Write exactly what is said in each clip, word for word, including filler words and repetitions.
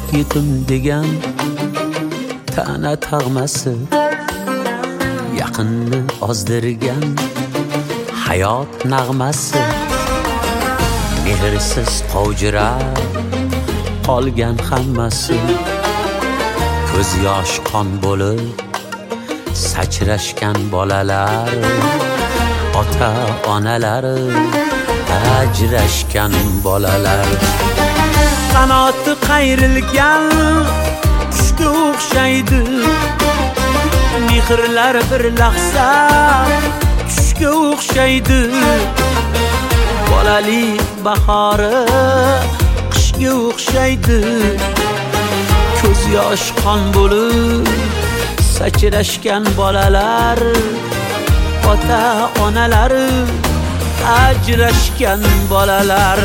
yetim degan ta'na tag'masi, yaqinni ozdirgan hayot nag'masi, mehrsiz qovjirab qolgan hammasi, ko'z yosh qon bo'lib sachrashgan bolalar, ota onalari ajrashgan bolalar, qanoti qayrilgan qushga o'xshaydi, mehrlar bir lahza tushga o'xshaydi, bolalik bahori qishga o'xshaydi, ko'z yosh qon bo'lib sachrashgan bolalar, ota onalari ajrashgan bolalar.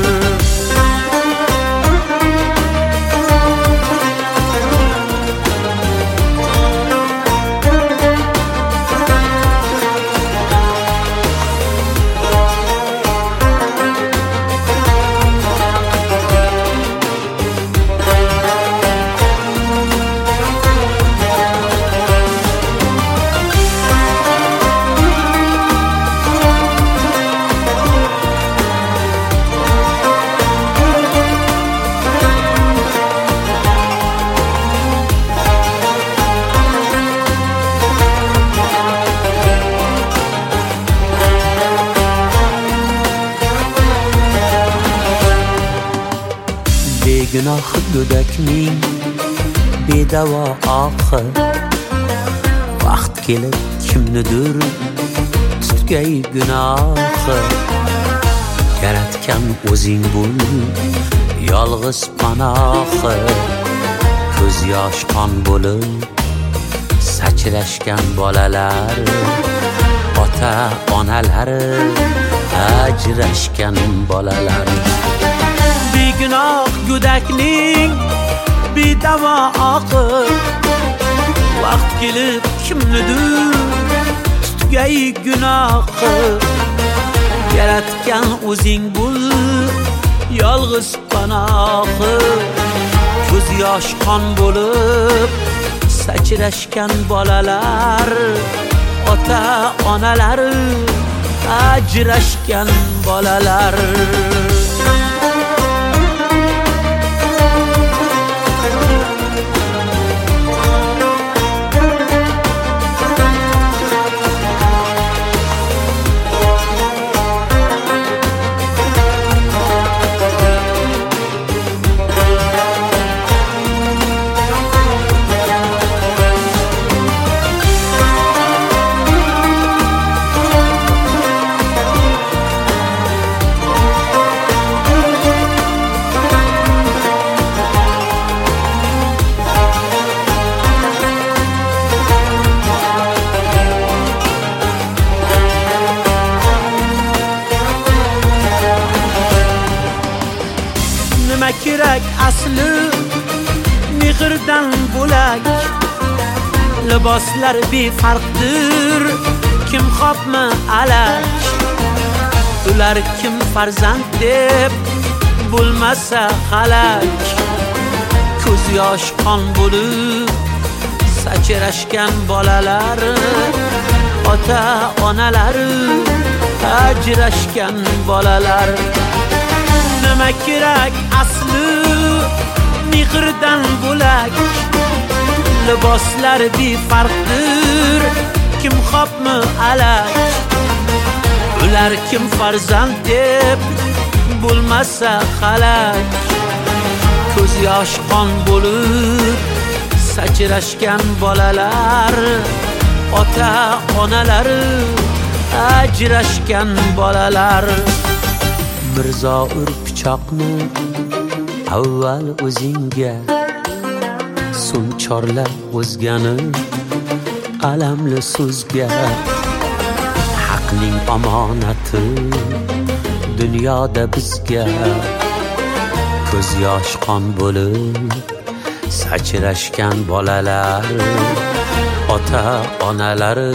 Gunoh go'dakning bedavo oqi, vaqt kelib kimnidir tutgay gunohi, yaratgan o'zing bo'l yolg'iz panohi, ko'z yosh qon bo'lib sachrashgan bolalar, ota onalari ajrashgan bolalar. Begunoh go'dakning bedavo oqi, vaqt kelib kimnidir tutgay gunohi, yaratgan o'zing bo'l yolg'iz panohi, ko'z yosh qon bo'lib sachrashgan bolalar, ota onalari ajrashgan bolalar. Nima kerak asli mehrdan bo'lak, liboslar befarqdir kim xopmi alak, ular kim farzand deb bo'lmasa halak, ko'z yosh qon bo'lib sachrashgan bolalar, ota onalari ajrashgan bolalar. Nima kerak asli mehrdan bo'lak, liboslar befarqdir kim xopmi alak, ular kim farzand deb bo'lmasa halak, ko'z yosh qon bo'lib sachrashgan bolalar, ota onalari ajrashgan bolalar. Mirzo ur pichoqni avval o'zingga, so'ng chorla o'zgani alamli so'zga, haqning omonati dunyoda bizga, ko'z yosh qon bo'lib sachrashgan bolalar, ota onalari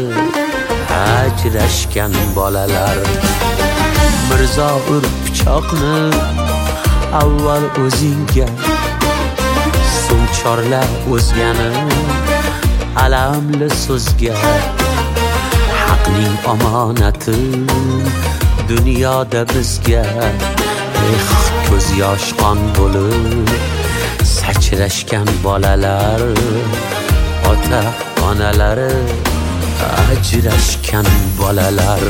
ajrashgan bolalar. Mirzo ur pichoqni avval o'zingga, chorla o'zgani alamli so'zga haqning omonati dunyoda bizga eh ko'z yosh qon bo'lib sachrashgan bolalar ota onalari ajrashgan bolalar